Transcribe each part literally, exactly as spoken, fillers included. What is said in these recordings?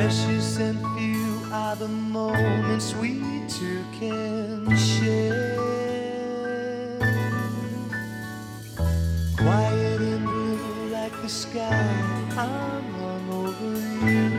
Precious and few are the moments we two can share. Quiet and blue like the sky, I'm hung over you.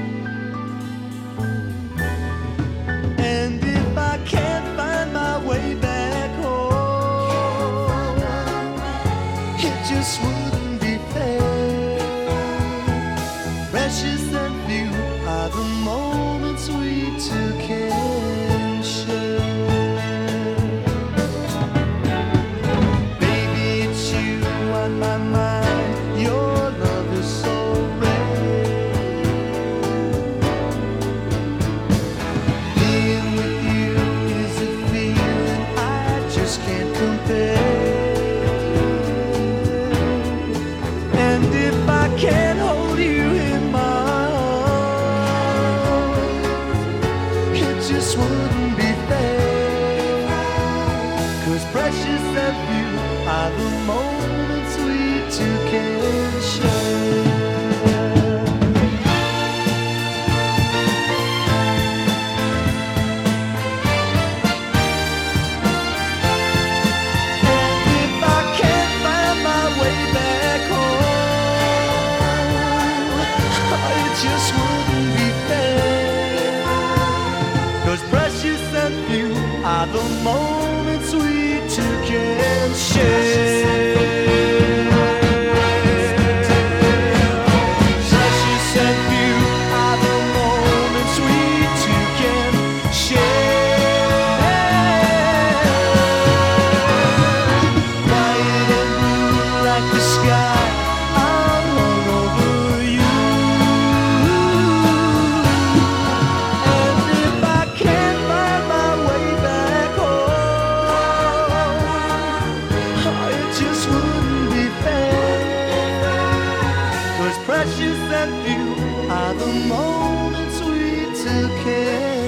And if I can't find my way back home, it just wouldn't be fair. Precious and few are the moments we two can share. Baby, it's you on my mind. Your love is so rare. Being with you is a feeling I just can't compare. And if I can't hold you in my just wouldn't be fair. 'Cause precious and few are the moments we two can share. And if I can't find my way back home, it just wouldn't be fair. 'Cause precious and few are the moments we two can share. Precious and few are the moments we two can share. Quiet and blue like the sky, I'm hung over you. And if I can't find my way back home, it just wouldn't be fair. 'Cause precious and few are the moments we two can